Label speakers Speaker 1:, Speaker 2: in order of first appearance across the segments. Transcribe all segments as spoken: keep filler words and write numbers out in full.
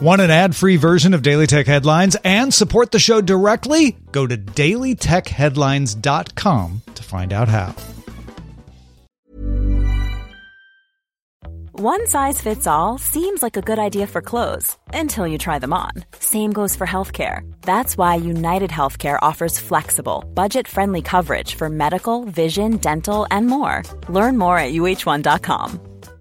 Speaker 1: Want an ad-free version of Daily Tech Headlines and support the show directly? Go to daily tech headlines dot com to find out how.
Speaker 2: One size fits all seems like a good idea for clothes until you try them on. Same goes for healthcare. That's why United Healthcare offers flexible, budget-friendly coverage for medical, vision, dental, and more. Learn more at U H one dot com.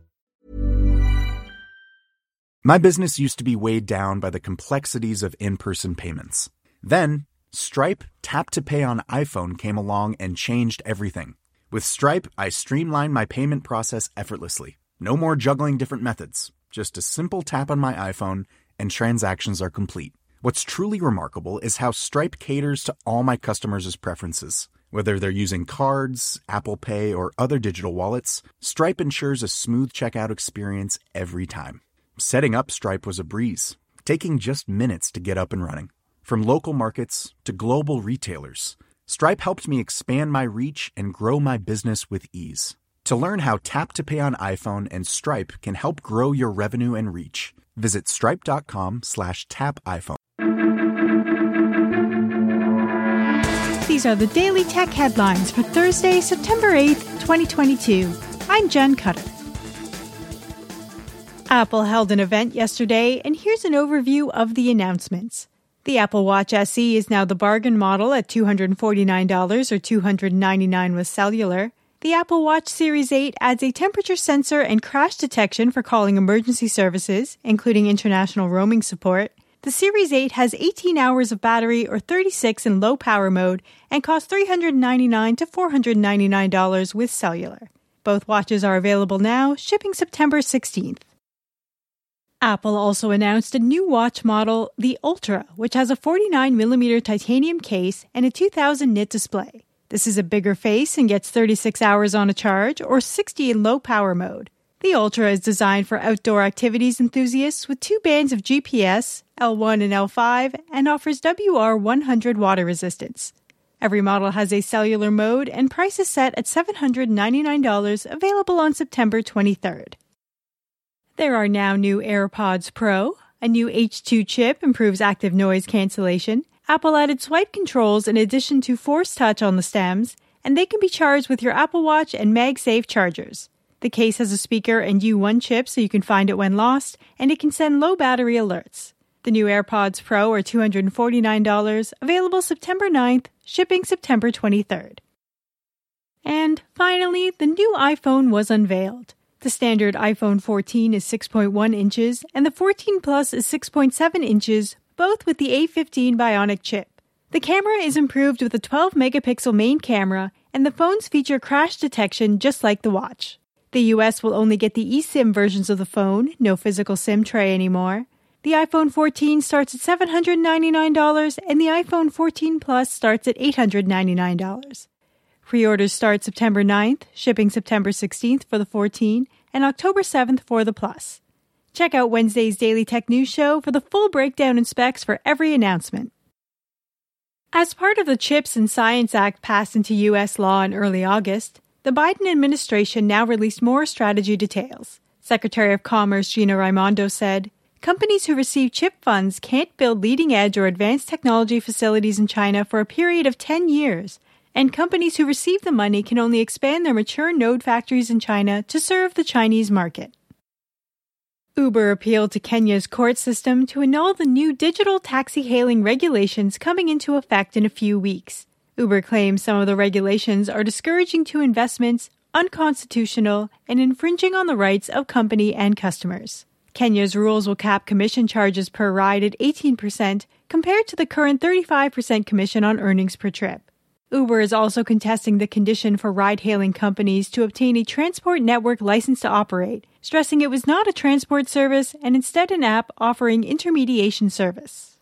Speaker 3: My business used to be weighed down by the complexities of in-person payments. Then, Stripe Tap to Pay on iPhone came along and changed everything. With Stripe, I streamlined my payment process effortlessly. No more juggling different methods. Just a simple tap on my iPhone and transactions are complete. What's truly remarkable is how Stripe caters to all my customers' preferences. Whether they're using cards, Apple Pay, or other digital wallets, Stripe ensures a smooth checkout experience every time. Setting up Stripe was a breeze, taking just minutes to get up and running. From local markets to global retailers, Stripe helped me expand my reach and grow my business with ease. To learn how Tap to Pay on iPhone and Stripe can help grow your revenue and reach, visit stripe.com slash tap iPhone.
Speaker 4: These are the Daily Tech Headlines for Thursday, September eighth, twenty twenty-two. I'm Jen Cutter. Apple held an event yesterday, and here's an overview of the announcements. The Apple Watch S E is now the bargain model at two hundred forty-nine dollars or two hundred ninety-nine dollars with cellular. The Apple Watch Series eight adds a temperature sensor and crash detection for calling emergency services, including international roaming support. The Series eight has eighteen hours of battery or thirty-six in low power mode and costs three hundred ninety-nine dollars to four hundred ninety-nine dollars with cellular. Both watches are available now, shipping September sixteenth. Apple also announced a new watch model, the Ultra, which has a forty-nine millimeter titanium case and a two thousand nit display. This is a bigger face and gets thirty-six hours on a charge or sixty in low power mode. The Ultra is designed for outdoor activities enthusiasts with two bands of G P S, L one and L five, and offers W R one hundred water resistance. Every model has a cellular mode and price is set at seven hundred ninety-nine dollars, available on September twenty-third. There are now new AirPods Pro. A new H two chip improves active noise cancellation. Apple added swipe controls in addition to Force Touch on the stems, and they can be charged with your Apple Watch and MagSafe chargers. The case has a speaker and U one chip so you can find it when lost, and it can send low battery alerts. The new AirPods Pro are two hundred forty-nine dollars, available September ninth, shipping September twenty-third. And finally, the new iPhone was unveiled. The standard iPhone fourteen is six point one inches, and the fourteen Plus is six point seven inches, both with the A fifteen Bionic chip. The camera is improved with a twelve megapixel main camera, and the phones feature crash detection just like the watch. The U S will only get the eSIM versions of the phone, no physical SIM tray anymore. The iPhone fourteen starts at seven hundred ninety-nine dollars, and the iPhone fourteen Plus starts at eight hundred ninety-nine dollars. Pre-orders start September ninth, shipping September sixteenth for the fourteen, and October seventh for the Plus. Check out Wednesday's Daily Tech News Show for the full breakdown and specs for every announcement. As part of the CHIPS and Science Act passed into U S law in early August, the Biden administration now released more strategy details. Secretary of Commerce Gina Raimondo said, "Companies who receive CHIP funds can't build leading-edge or advanced technology facilities in China for a period of ten years, and companies who receive the money can only expand their mature node factories in China to serve the Chinese market." Uber appealed to Kenya's court system to annul the new digital taxi hailing regulations coming into effect in a few weeks. Uber claims some of the regulations are discouraging to investments, unconstitutional, and infringing on the rights of company and customers. Kenya's rules will cap commission charges per ride at eighteen percent compared to the current thirty-five percent commission on earnings per trip. Uber is also contesting the condition for ride-hailing companies to obtain a transport network license to operate, stressing it was not a transport service and instead an app offering intermediation service.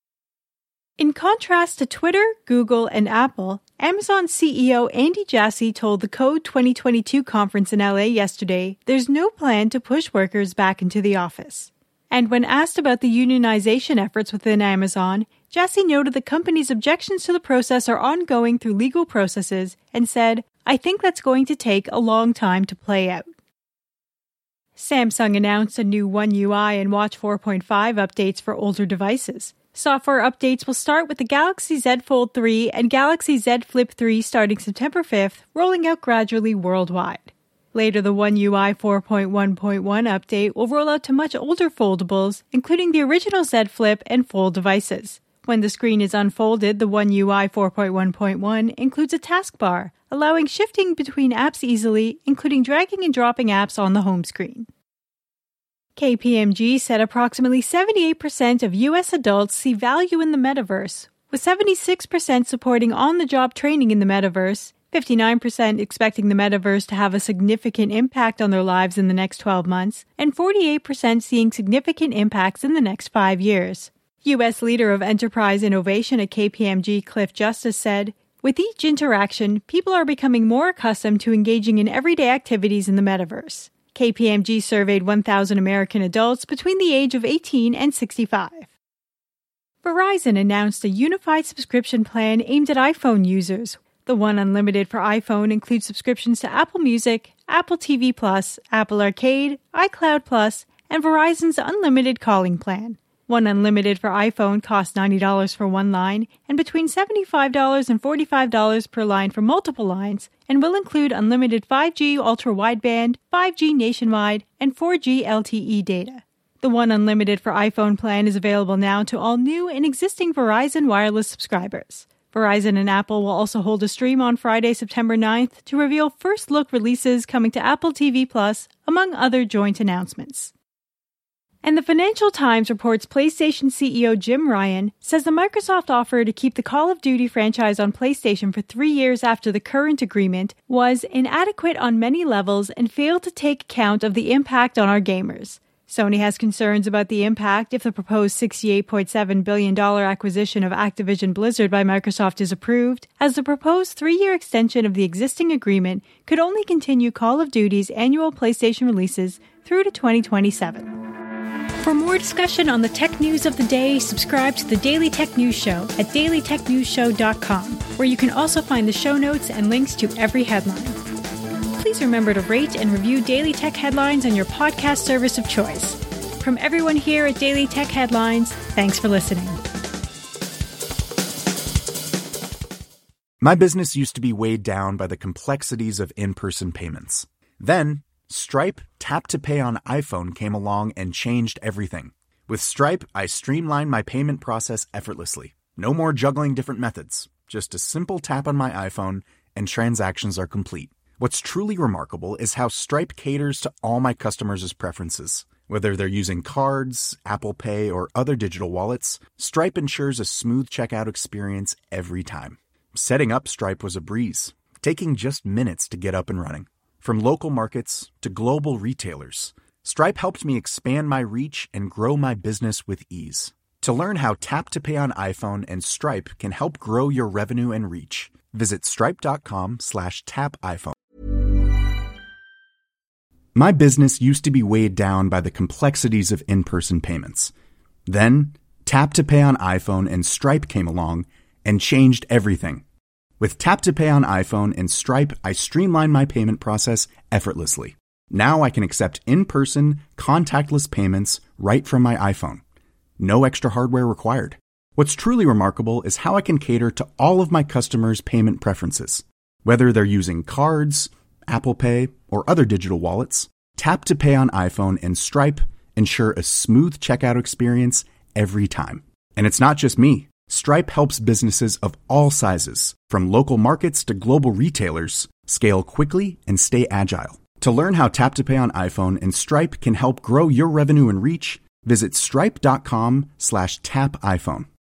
Speaker 4: In contrast to Twitter, Google, and Apple, Amazon C E O Andy Jassy told the Code twenty twenty-two conference in L A yesterday there's no plan to push workers back into the office. And when asked about the unionization efforts within Amazon, Jassy noted the company's objections to the process are ongoing through legal processes and said, "I think that's going to take a long time to play out." Samsung announced a new One U I and Watch four point five updates for older devices. Software updates will start with the Galaxy Z Fold three and Galaxy Z Flip three starting September fifth, rolling out gradually worldwide. Later, the One U I four point one point one update will roll out to much older foldables, including the original Z Flip and Fold devices. When the screen is unfolded, the One U I four point one point one includes a taskbar, allowing shifting between apps easily, including dragging and dropping apps on the home screen. K P M G said approximately seventy-eight percent of U S adults see value in the metaverse, with seventy-six percent supporting on-the-job training in the metaverse, fifty-nine percent expecting the metaverse to have a significant impact on their lives in the next twelve months, and forty-eight percent seeing significant impacts in the next five years. U S leader of enterprise innovation at K P M G, Cliff Justice, said, "With each interaction, people are becoming more accustomed to engaging in everyday activities in the metaverse." K P M G surveyed one thousand American adults between the age of eighteen and sixty-five. Verizon announced a unified subscription plan aimed at iPhone users. The One Unlimited for iPhone includes subscriptions to Apple Music, Apple T V Plus, Apple Arcade, iCloud Plus, and Verizon's Unlimited Calling Plan. One Unlimited for iPhone costs ninety dollars for one line and between seventy-five dollars and forty-five dollars per line for multiple lines, and will include unlimited five G ultra-wideband, five G nationwide, and four G L T E data. The One Unlimited for iPhone plan is available now to all new and existing Verizon wireless subscribers. Verizon and Apple will also hold a stream on Friday, September ninth, to reveal first-look releases coming to Apple T V Plus, among other joint announcements. And the Financial Times reports PlayStation C E O Jim Ryan says the Microsoft offer to keep the Call of Duty franchise on PlayStation for three years after the current agreement was inadequate on many levels and failed to take account of the impact on our gamers. Sony has concerns about the impact if the proposed sixty-eight point seven billion dollars acquisition of Activision Blizzard by Microsoft is approved, as the proposed three-year extension of the existing agreement could only continue Call of Duty's annual PlayStation releases through to twenty twenty-seven. For more discussion on the tech news of the day, subscribe to the Daily Tech News Show at daily tech news show dot com, where you can also find the show notes and links to every headline. Please remember to rate and review Daily Tech Headlines on your podcast service of choice. From everyone here at Daily Tech Headlines, thanks for listening.
Speaker 3: My business used to be weighed down by the complexities of in-person payments. Then, Stripe Tap to Pay on iPhone came along and changed everything. With Stripe, I streamlined my payment process effortlessly. No more juggling different methods. Just a simple tap on my iPhone and transactions are complete. What's truly remarkable is how Stripe caters to all my customers' preferences. Whether they're using cards, Apple Pay, or other digital wallets, Stripe ensures a smooth checkout experience every time. Setting up Stripe was a breeze, taking just minutes to get up and running. From local markets to global retailers, Stripe helped me expand my reach and grow my business with ease. To learn how Tap to Pay on iPhone and Stripe can help grow your revenue and reach, visit stripe.com slash tap iPhone. My business used to be weighed down by the complexities of in-person payments. Then, Tap to Pay on iPhone and Stripe came along and changed everything. With Tap to Pay on iPhone and Stripe, I streamlined my payment process effortlessly. Now I can accept in-person, contactless payments right from my iPhone. No extra hardware required. What's truly remarkable is how I can cater to all of my customers' payment preferences. Whether they're using cards, Apple Pay, or other digital wallets, Tap to Pay on iPhone and Stripe ensure a smooth checkout experience every time. And it's not just me. Stripe helps businesses of all sizes, from local markets to global retailers, scale quickly and stay agile. To learn how Tap to Pay on iPhone and Stripe can help grow your revenue and reach, visit stripe.com slash tap iPhone.